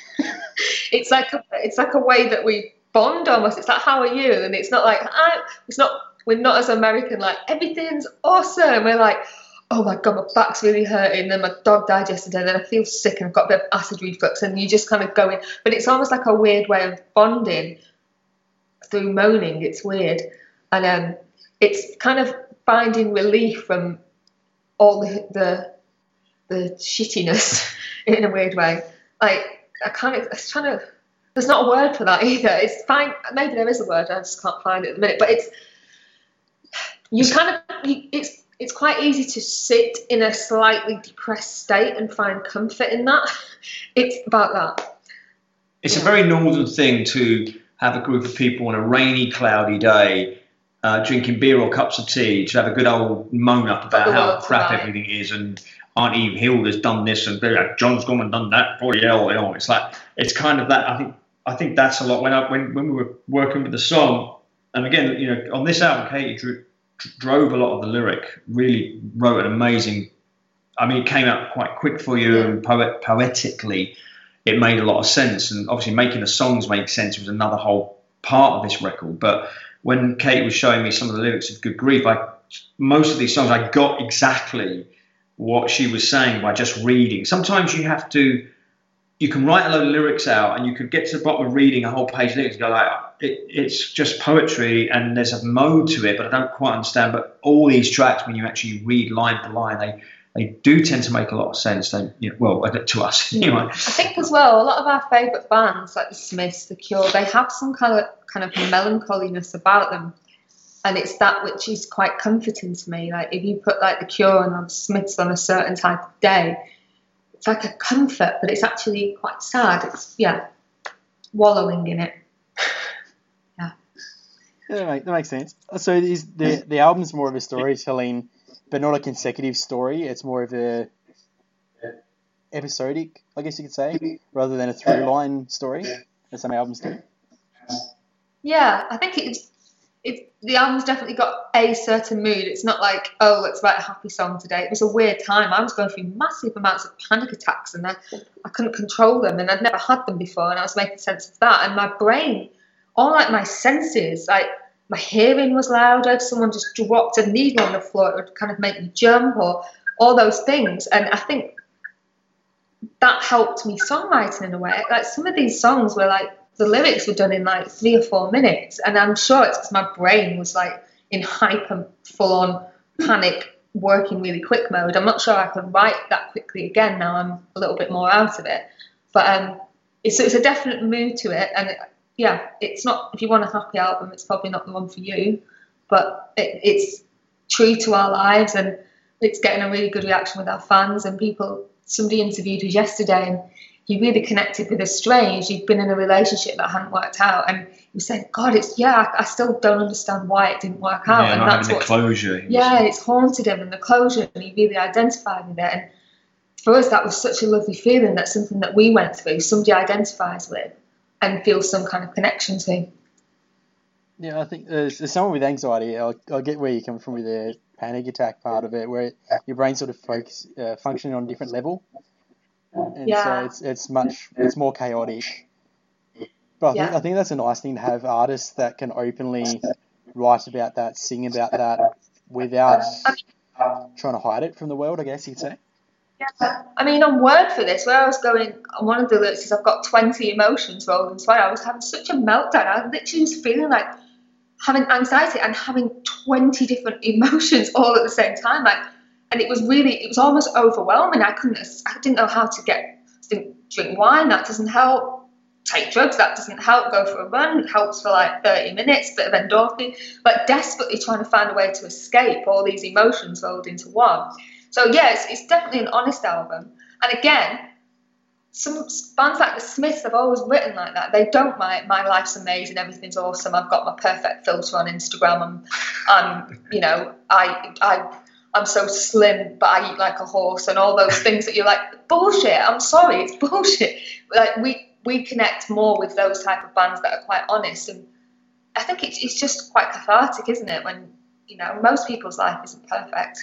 it's like a, it's like a way that we bond almost. It's like, how are you? And it's not like I. It's not. We're not as American, like, everything's awesome. We're like, oh my God, my back's really hurting. Then my dog died yesterday. Then I feel sick and I've got a bit of acid reflux. And you just kind of go in. But it's almost like a weird way of bonding through moaning. It's weird. And um, it's kind of finding relief from all the, the, the shittiness in a weird way. Like, I can't, it's trying to, there's not a word for that either. It's fine. Maybe there is a word. I just can't find it at the minute. But it's, You kind of, you, it's it's quite easy to sit in a slightly depressed state and find comfort in that. It's about that. It's yeah. a very northern thing to have a group of people on a rainy, cloudy day, uh, drinking beer or cups of tea, to have a good old moan up about how crap tonight. everything is, and Aunt Eve Hill has done this, and like, John's gone and done that. Oh yeah, you know, it's like it's kind of that. I think I think that's a lot. When I when when we were working with the song, and again, you know, on this album, Katie drew, drove a lot of the lyric. Really wrote an amazing. I mean, it came out quite quick for you, and poet, poetically, it made a lot of sense. And obviously, making the songs make sense was another whole part of this record. But when Kate was showing me some of the lyrics of Good Grief, I most of these songs I got exactly what she was saying by just reading. Sometimes you have to, you can write a load of lyrics out, and you could get to the bottom of reading a whole page of lyrics and go like, it, it's just poetry, and there's a mode to it, but I don't quite understand. But all these tracks, when you actually read line for line, they They do tend to make a lot of sense. They, you know, well, to us anyway. I think as well, a lot of our favourite bands, like the Smiths, the Cure, they have some kind of kind of melancholiness about them, and it's that which is quite comforting to me. Like if you put like the Cure and the Smiths on a certain type of day, it's like a comfort, but it's actually quite sad. It's yeah, wallowing in it. yeah. Yeah, that, make, that makes sense. So is the the album's more of a storytelling, but not a consecutive story. It's more of a episodic, I guess you could say, rather than a through line story, as some albums do. Yeah, I think it's it. The album's definitely got a certain mood. It's not like, oh, let's write a happy song today. It was a weird time. I was going through massive amounts of panic attacks, and I, I couldn't control them, and I'd never had them before, and I was making sense of that. And my brain, all like my senses, like my hearing was louder. If someone just dropped a needle on the floor, it would kind of make me jump, or all those things. And I think that helped me songwriting in a way. Like some of these songs were like, the lyrics were done in like three or four minutes. And I'm sure it's because my brain was like in hyper full on panic, working really quick mode. I'm not sure I could write that quickly again. Now I'm a little bit more out of it. But um, it's, it's a definite mood to it. And it, yeah, it's not, if you want a happy album, it's probably not the one for you, but it, it's true to our lives, and it's getting a really good reaction with our fans and people. Somebody interviewed us yesterday, and he really connected with us strange. He'd been in a relationship that hadn't worked out, and he said, God, it's, yeah, I, I still don't understand why it didn't work out. Yeah, and not that's having the closure. Yeah, it's haunted him, and the closure, and he really identified with it. And for us, that was such a lovely feeling. That's something that we went through, somebody identifies with and feel some kind of connection to. Yeah, I think there's, there's someone with anxiety. I'll, I'll get where you come from with the panic attack part of it, where your brain sort of focus, uh, functioning on a different level, and yeah. so it's it's much it's more chaotic. But I think yeah. I think that's a nice thing to have artists that can openly write about that, sing about that, without trying to hide it from the world, I guess you'd say. Yeah, I mean, on Word for this, where I was going, on one of the lyrics is I've got twenty emotions rolled into one. I was having such a meltdown. I literally was feeling like having anxiety and having twenty different emotions all at the same time. Like, and it was really, it was almost overwhelming. I couldn't, I didn't know how to get, didn't drink wine, that doesn't help. Take drugs, that doesn't help. Go for a run, it helps for like thirty minutes, bit of endorphin. But desperately trying to find a way to escape all these emotions rolled into one. So yeah, it's, it's definitely an honest album. And again, some bands like the Smiths have always written like that. They don't write, my life's amazing, everything's awesome, I've got my perfect filter on Instagram, I'm, I'm you know, I, I, I'm so slim, but I eat like a horse, and all those things that you're like, bullshit, I'm sorry, it's bullshit. Like we, we connect more with those type of bands that are quite honest. And I think it's, it's just quite cathartic, isn't it? When, you know, most people's life isn't perfect.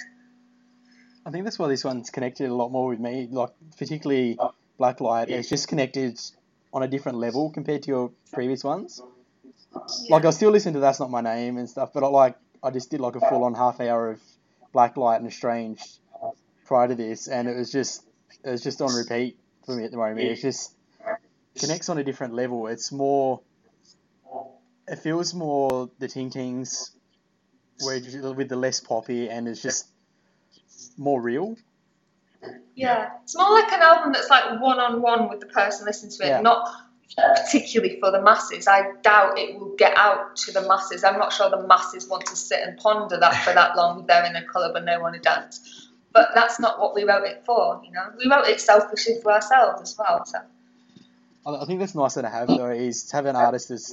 I think that's why this one's connected a lot more with me, like particularly Blacklight. It's just connected on a different level compared to your previous ones. Yeah. Like I still listen to That's Not My Name and stuff, but I like I just did like a full on half hour of Blacklight and Estranged prior to this, and it was just it was just on repeat for me at the moment. It's just connects on a different level. It's more, it feels more the Ting Tings, where with the less poppy, and it's just more real. Yeah, it's more like an album that's like one-on-one with the person listening to it, yeah. Not particularly for the masses. I doubt it will get out to the masses. I'm not sure the masses want to sit and ponder that for that long. They're in a club and they want to dance. But that's not what we wrote it for, you know. We wrote it selfishly for ourselves as well. So I think that's nicer to have, though, is to have an artist that's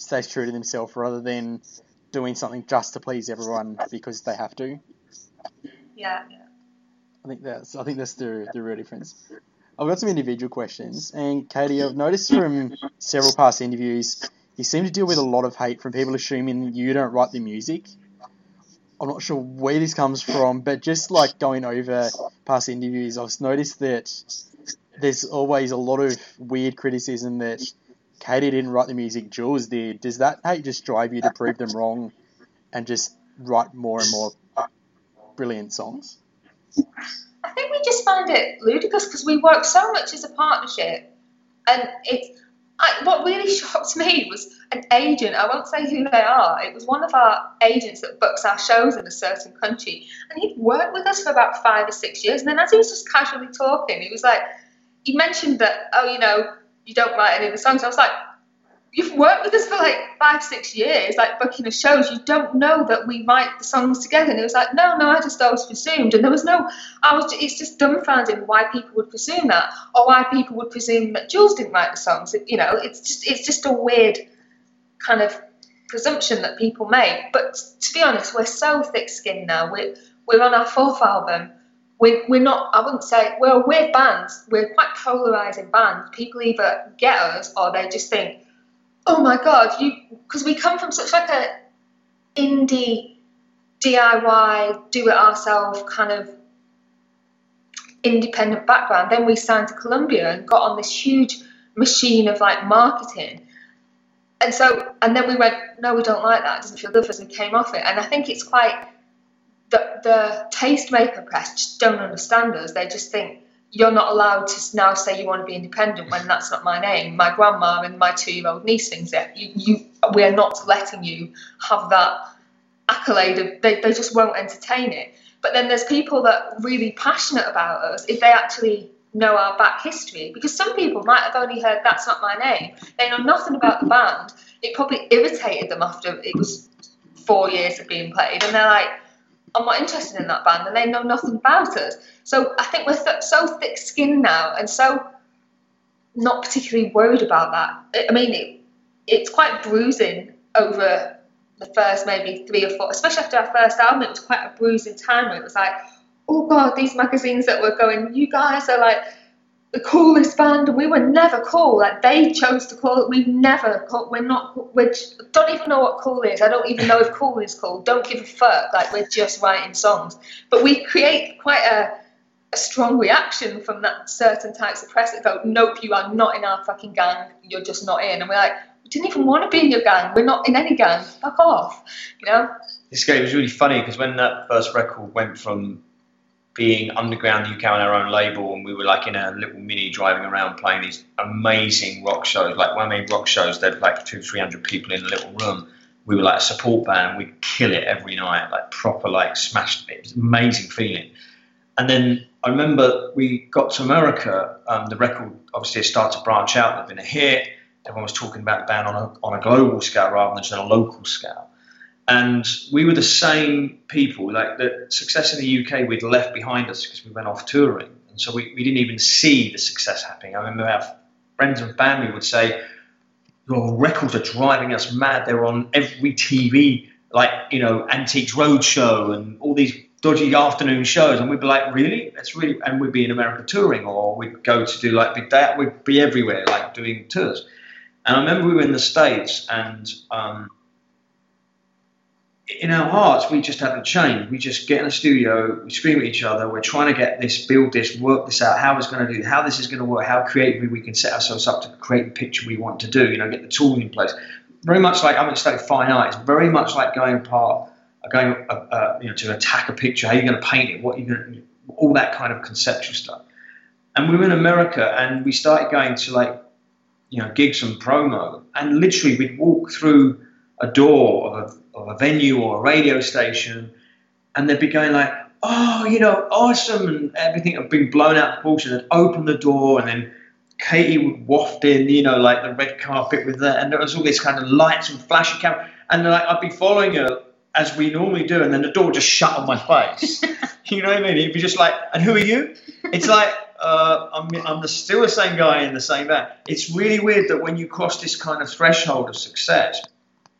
stays true to themselves rather than doing something just to please everyone because they have to. Yeah. I think that's I think that's the the real difference. I've got some individual questions, and Katie, I've noticed from several past interviews, you seem to deal with a lot of hate from people assuming you don't write the music. I'm not sure where this comes from, but just like going over past interviews, I've noticed that there's always a lot of weird criticism that Katie didn't write the music, Jules did. Does that hate just drive you to prove them wrong and just write more and more brilliant songs? I think we just find it ludicrous because we work so much as a partnership, and it's I, what really shocked me was an agent. I won't say who they are. It was one of our agents that books our shows in a certain country, and he'd worked with us for about five or six years. And then as he was just casually talking, he was like, he mentioned that, oh, you know, you don't write any of the songs. I was like, you've worked with us for like five, six years, like booking the shows. You don't know that we write the songs together. And he was like, no, no, I just always presumed. And there was no, I was, it's just dumbfounding why people would presume that, or why people would presume that Jules didn't write the songs. You know, it's just, it's just a weird kind of presumption that people make. But to be honest, we're so thick-skinned now. We're, we're on our fourth album. We're, we're not, I wouldn't say, we're a weird band. We're quite polarising band. People either get us or they just think, oh my God, you, because we come from such like a indie, D I Y, do-it-ourselves kind of independent background. Then we signed to Columbia and got on this huge machine of like marketing. And so, and then we went, no, we don't like that. It doesn't feel good for us, and came off it. And I think it's quite, the, the tastemaker press just don't understand us. They just think, you're not allowed to now say you want to be independent when that's not my name. My grandma and my two-year-old niece sings it. You, you, we're not letting you have that accolade. Of, they, they just won't entertain it. But then there's people that are really passionate about us if they actually know our back history. Because some people might have only heard That's Not My Name. They know nothing about the band. It probably irritated them after it was four years of being played. And they're like, I'm not interested in that band, and they know nothing about us. So I think we're th- so thick-skinned now and so not particularly worried about that. I mean, it, it's quite bruising over the first maybe three or four, especially after our first album. It was quite a bruising time where it was like, oh God, these magazines that were going, you guys are like the coolest band, and we were never cool. Like, they chose to call it. We've never called, we're not, we don't even know what cool is. I don't even know if cool is cool. Don't give a fuck. Like, we're just writing songs. But we create quite a, a strong reaction from that certain types of press that go, nope, you are not in our fucking gang. You're just not in. And we're like, we didn't even want to be in your gang. We're not in any gang. Fuck off. You know? This game was really funny because when that first record went from being underground U K on our own label, and we were like in a little mini driving around playing these amazing rock shows, like when I made rock shows, there'd like two, three hundred people in a little room. We were like a support band. We'd kill it every night, like proper, like smashed it. It was an amazing feeling. And then I remember we got to America. Um, the record obviously had started to branch out. There'd been a hit. Everyone was talking about the band on a on a global scale rather than just on a local scale. And we were the same people. Like, the success in the U K we'd left behind us because we went off touring. And so we, we didn't even see the success happening. I remember our friends and family would say, your records are driving us mad. They're on every T V, like, you know, Antiques Roadshow and all these dodgy afternoon shows. And we'd be like, really? That's really... And we'd be in America touring, or we'd go to do, like, big day. We'd be everywhere, like, doing tours. And I remember we were in the States, and... um in our hearts, we just haven't changed. We just get in the studio, we scream at each other, we're trying to get this, build this, work this out, how it's going to do, how this is going to work, how creatively we can set ourselves up to create the picture we want to do, you know, get the tools in place. Very much like, I'm going to study fine art, it's very much like going apart, going uh, uh, you know, to attack a picture, how are you going to paint it, what are you going to, all that kind of conceptual stuff. And we were in America, and we started going to, like, you know, gigs and promo, and literally we'd walk through a door of a of a venue or a radio station, and they'd be going like, oh, you know, awesome, and everything had been blown out of proportion. They'd open the door, and then Katie would waft in, you know, like the red carpet with that, and there was all this kind of lights and flashy camera, and like I'd be following her as we normally do, and then the door would just shut on my face. You know what I mean? It'd be just like, and who are you? It's like, uh, I'm, I'm the, still the same guy in the same band. It's really weird that when you cross this kind of threshold of success,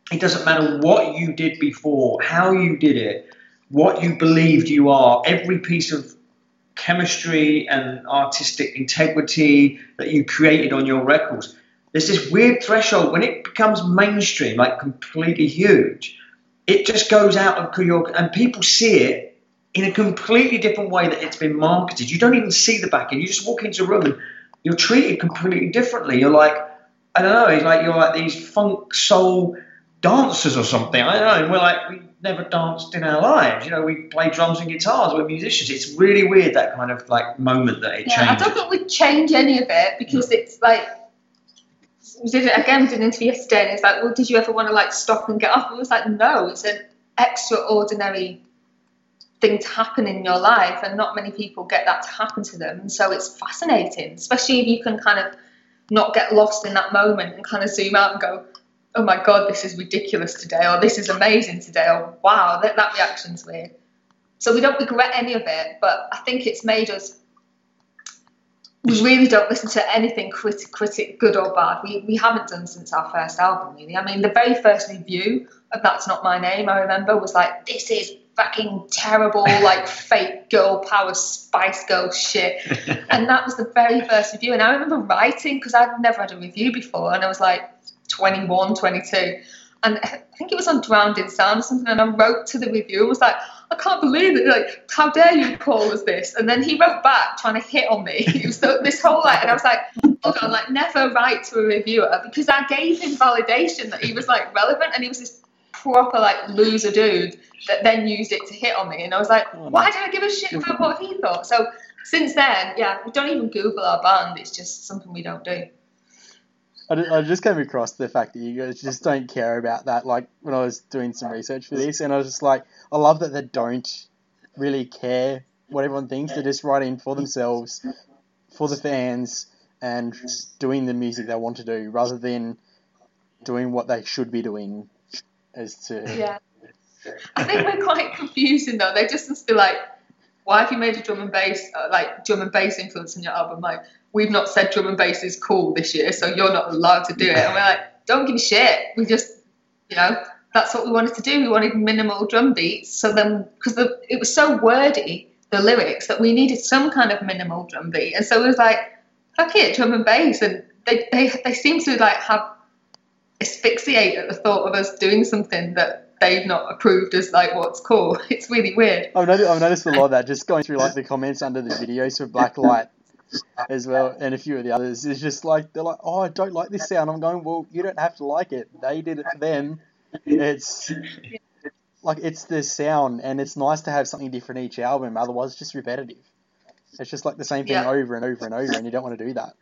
It doesn't matter what you did before, how you did it, what you believed you are, every piece of chemistry and artistic integrity that you created on your records. There's this weird threshold when it becomes mainstream, like completely huge. It just goes out of your, and people see it in a completely different way that it's been marketed. You don't even see the back end. You just walk into a room and you're treated completely differently. You're like, I don't know, it's like you're like these funk soul dancers or something. I don't know. And we're like, we never danced in our lives. You know, we play drums and guitars. We're musicians. It's really weird, that kind of like moment that it yeah, changes. I don't think we'd change any of it because mm. it's like, we did it again, we did an interview yesterday, and it's like, well, did you ever want to like stop and get off? And it was like, no, it's an extraordinary thing to happen in your life, and not many people get that to happen to them. So it's fascinating, especially if you can kind of not get lost in that moment and kind of zoom out and go, oh my God, this is ridiculous today, or this is amazing today, or wow, that, that reaction's weird. So we don't regret any of it, but I think it's made us, we really don't listen to anything critic, critic, good or bad. We we haven't done since our first album, really. I mean, the very first review of That's Not My Name, I remember, was like, this is fucking terrible, like fake girl power Spice Girl shit. And that was the very first review. And I remember writing, because I'd never had a review before, and I was like twenty-one, twenty-two. And I think it was on Drowned in Sound or something, and I wrote to the reviewer and was like, I can't believe it, like, how dare you call us this? And then he wrote back trying to hit on me. It was so, this whole, like, and I was like, hold on, like, never write to a reviewer, because I gave him validation that he was, like, relevant, and he was this proper, like, loser dude that then used it to hit on me. And I was like, why did I give a shit about what he thought? So since then, yeah, we don't even Google our band. It's just something we don't do. I just came across the fact that you guys just don't care about that, like, when I was doing some research for this, and I was just like, I love that they don't really care what everyone thinks. They're just writing for themselves, for the fans, and doing the music they want to do, rather than doing what they should be doing as to... Yeah. I think we're quite confusing, though. They just must be like, why have you made a drum and bass, uh, like, drum and bass influence in your album? Like, we've not said drum and bass is cool this year, so you're not allowed to do it. And we're like, don't give a shit. We just, you know, that's what we wanted to do. We wanted minimal drum beats. So then, because the, it was so wordy, the lyrics, that we needed some kind of minimal drum beat. And so it was like, fuck it, drum and bass. And they, they, they seem to, like, have asphyxiate at the thought of us doing something that they've not approved as, like, what's cool. It's really weird. I've noticed, I've noticed a lot of that, just going through, like, the comments under the videos for Blacklight as well, and a few of the others. It's just like, they're like, oh, I don't like this sound. I'm going, well, you don't have to like it. They did it for them. It's like, it's the sound, and it's nice to have something different each album. Otherwise, it's just repetitive. It's just like the same thing yeah. over and over and over, and you don't want to do that.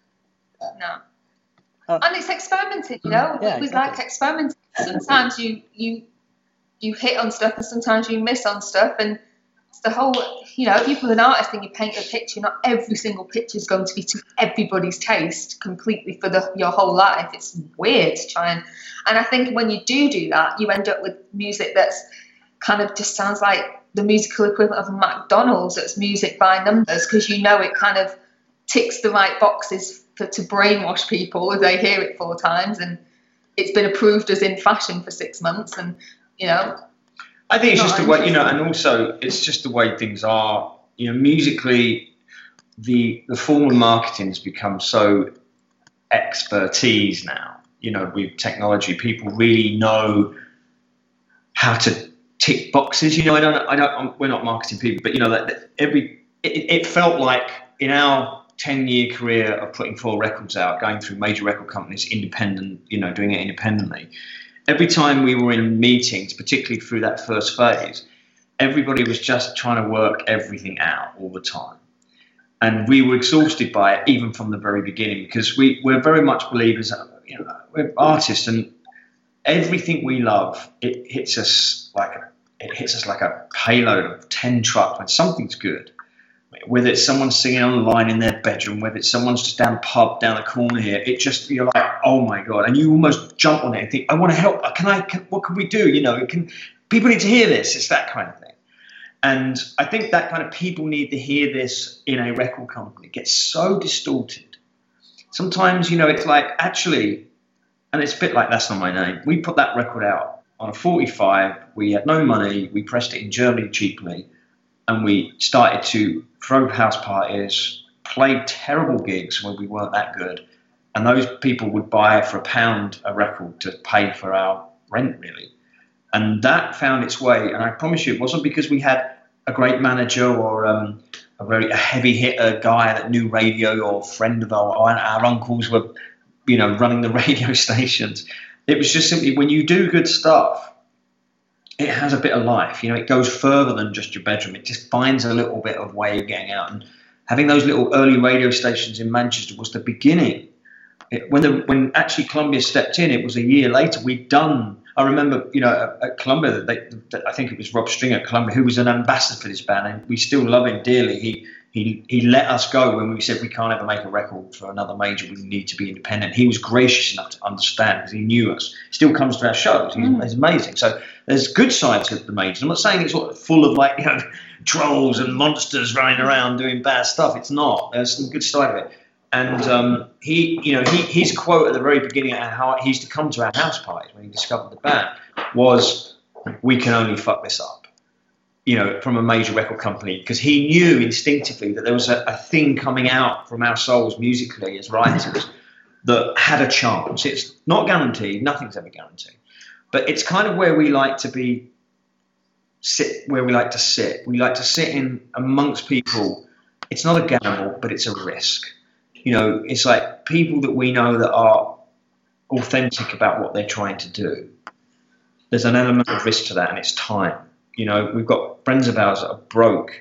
No. Uh, and it's experimenting, you know. Yeah, we exactly. like experimenting. Sometimes you you you hit on stuff, and sometimes you miss on stuff, and it's the whole, you know, if you put an artist and you paint a picture, not every single picture is going to be to everybody's taste completely for the your whole life. It's weird to try and, and I think when you do do that, you end up with music that's kind of just sounds like the musical equivalent of McDonald's. It's music by numbers, because you know it kind of ticks the right boxes for, to brainwash people if they hear it four times, and it's been approved as in fashion for six months, and you know. I think it's just the way, you know, and also it's just the way things are. You know, musically, the the form of marketing has become so expertise now. You know, with technology, people really know how to tick boxes. You know, I don't, I don't, I'm, we're not marketing people, but you know, that every it, it felt like in our ten-year career of putting four records out, going through major record companies, independent, you know, doing it independently. Every time we were in meetings, particularly through that first phase, everybody was just trying to work everything out all the time. And we were exhausted by it, even from the very beginning, because we, we're very much believers, you know, we're artists, and everything we love, it hits us like a, it hits us like a payload of ten trucks when something's good. Whether it's someone singing online in their bedroom, whether it's someone's just down the pub, down the corner here, it just, you're like, oh my God. And you almost jump on it and think, I want to help. Can I, can, what can we do? You know, it can, people need to hear this. It's that kind of thing. And I think that kind of people need to hear this in a record company. It gets so distorted. Sometimes, you know, it's like, actually, and it's a bit like That's Not My Name. We put that record out on a forty-five. We had no money. We pressed it in Germany cheaply, and we started to throw house parties, play terrible gigs when we weren't that good, and those people would buy for a pound a record to pay for our rent, really. And that found its way, and I promise you, it wasn't because we had a great manager or um, a very a heavy hitter guy that knew radio or a friend of our, our uncles were, you know, running the radio stations. It was just simply when you do good stuff, it has a bit of life. You know, it goes further than just your bedroom. It just finds a little bit of way of getting out. And having those little early radio stations in Manchester was the beginning. It, when the when actually Columbia stepped in, it was a year later. We'd done. I remember, you know, at, at Columbia, they, they, I think it was Rob Stringer at Columbia, who was an ambassador for this band, and we still love him dearly. He he he let us go when we said we can't ever make a record for another major. We need to be independent. He was gracious enough to understand because he knew us. Still comes to our shows. He's, mm. he's amazing. So there's good sides to the majors. I'm not saying it's sort of full of like, you know, trolls and monsters running around doing bad stuff. It's not. There's some good side of it. And um, he, you know, he, his quote at the very beginning of how he used to come to our house parties when he discovered the band was, "We can only fuck this up," you know, from a major record company, because he knew instinctively that there was a, a thing coming out from our souls musically as writers that had a chance. It's not guaranteed. Nothing's ever guaranteed, but it's kind of where we like to be, sit where we like to sit. We like to sit in amongst people. It's not a gamble, but it's a risk. You know, it's like people that we know that are authentic about what they're trying to do. There's an element of risk to that, and it's time. You know, we've got friends of ours that are broke.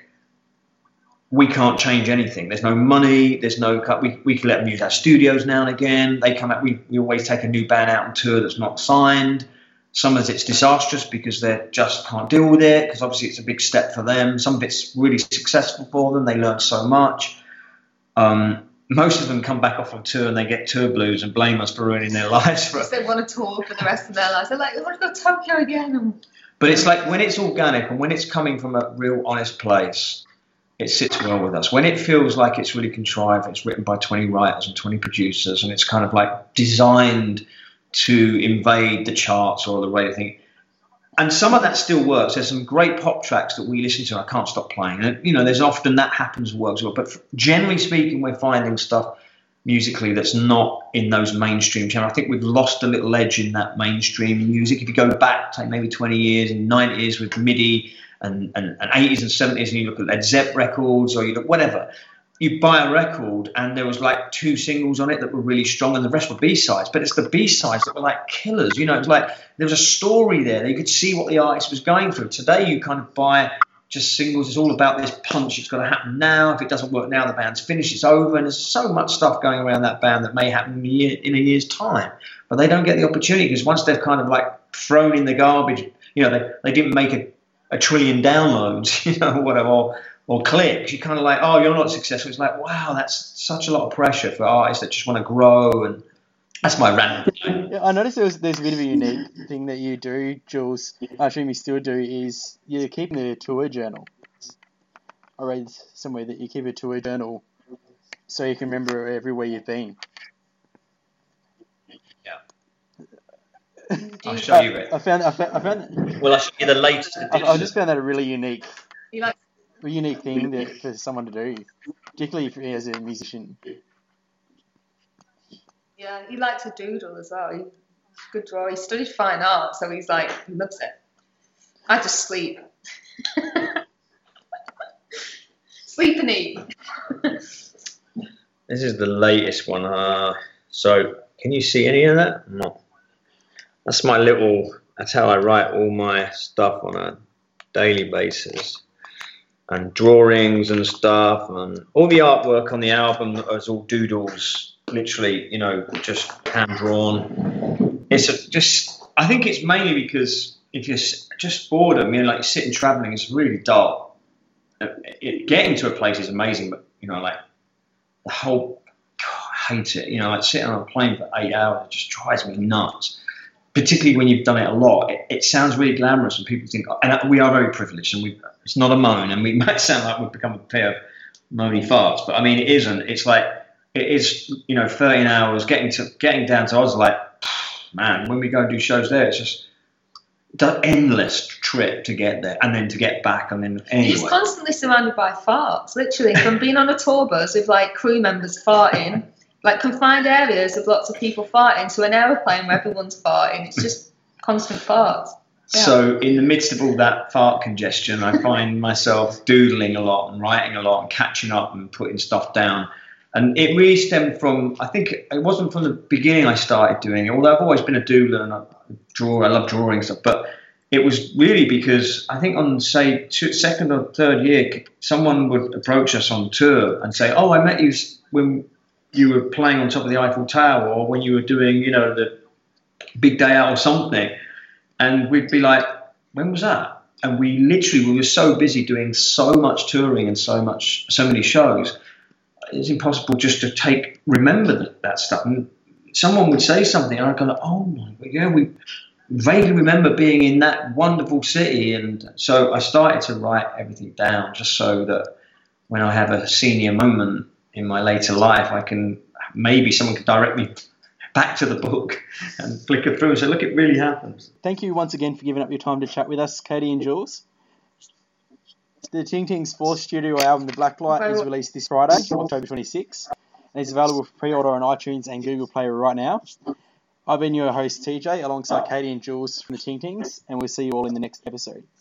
We can't change anything. There's no money. There's no cut. We, we can let them use our studios now and again. They come out. We, we always take a new band out on tour that's not signed. Some of it's disastrous because they just can't deal with it, because obviously it's a big step for them. Some of it's really successful for them. They learn so much. Um, Most of them come back off on tour and they get tour blues and blame us for ruining their lives. For they want to tour for the rest of their lives. They're like, I want to go to Tokyo again. But it's like when it's organic and when it's coming from a real honest place, it sits well with us. When it feels like it's really contrived, it's written by twenty writers and twenty producers, and it's kind of like designed to invade the charts or the radio thing. And some of that still works. There's some great pop tracks that we listen to. I can't stop playing. And, you know, there's often that happens and works well. But generally speaking, we're finding stuff musically that's not in those mainstream channels. I think we've lost a little edge in that mainstream music. If you go back, take maybe twenty years, in nineties with MIDI and, and, and eighties and seventies, and you look at Led Zepp records or you look whatever, you buy a record and there was like two singles on it that were really strong and the rest were B-sides, but it's the B-sides that were like killers. You know, it's like there was a story there. You could see what the artist was going through. Today you kind of buy just singles. It's all about this punch. It's got to happen now. If it doesn't work now, the band's finished. It's over. And there's so much stuff going around that band that may happen in a, year, in a year's time, but they don't get the opportunity because once they've kind of like thrown in the garbage, you know, they, they didn't make a, a trillion downloads, you know, whatever, or, or clicks. You're kind of like, oh, you're not successful. It's like, wow, that's such a lot of pressure for artists that just want to grow. And that's my rant. Yeah, I noticed there was, there's a bit of a unique thing that you do, Jules. I assume you still do, is you're keeping a tour journal. I read somewhere that you keep a tour journal so you can remember everywhere you've been. Yeah. I'll show you it. I found, I found, I found Well, I'll show you the latest edition. I, I just found that a really unique, You like? a unique thing that, for someone to do, particularly if, as a musician. Yeah, he likes to doodle as well. He's a good drawer. He studied fine art, so he's like, he loves it. I just sleep. Sleep and eat. This is the latest one. Uh, so, can you see any of that? No. That's my little, that's how I write all my stuff on a daily basis. And drawings and stuff. And all the artwork on the album is all doodles. Literally, you know, just hand drawn. It's a, just, I think it's mainly because if you're just boredom, you know, like you're sitting traveling, it's really dull. It, getting to a place is amazing, but you know, like the whole, God, I hate it. You know, like sitting on a plane for eight hours, it just drives me nuts. Particularly when you've done it a lot, it, it sounds really glamorous, and people think, and we are very privileged, and we, it's not a moan, and we might sound like we've become a pair of moany farts, but I mean, it isn't. It's like, it is, you know, thirteen hours getting to getting down to Oz, like man, when we go and do shows there, it's just the endless trip to get there and then to get back and then anyway. He's constantly surrounded by farts, literally, from being on a tour bus with like crew members farting, like confined areas of lots of people farting, to an aeroplane where everyone's farting. It's just constant farts. Yeah. So in the midst of all that fart congestion, I find myself doodling a lot and writing a lot and catching up and putting stuff down. And it really stemmed from, I think it wasn't from the beginning I started doing it, although I've always been a doodler and I draw, I love drawing stuff, but it was really because I think on, say, two, second or third year, someone would approach us on tour and say, oh, I met you when you were playing on top of the Eiffel Tower or when you were doing, you know, the big day out or something. And we'd be like, when was that? And we literally, we were so busy doing so much touring and so much, so many shows, it's impossible just to take, remember that, that stuff. And someone would say something and I'd go, oh my God, yeah, we vaguely remember being in that wonderful city. And so I started to write everything down just so that when I have a senior moment in my later life, I can, maybe someone could direct me back to the book and flick it through and say, look, it really happens. Thank you once again for giving up your time to chat with us, Katie and Jules. The Ting Tings' fourth studio album, The Blacklight, is released this Friday, October twenty-sixth, and is available for pre-order on iTunes and Google Play right now. I've been your host, T J, alongside Katie and Jules from the Ting Tings, and we'll see you all in the next episode.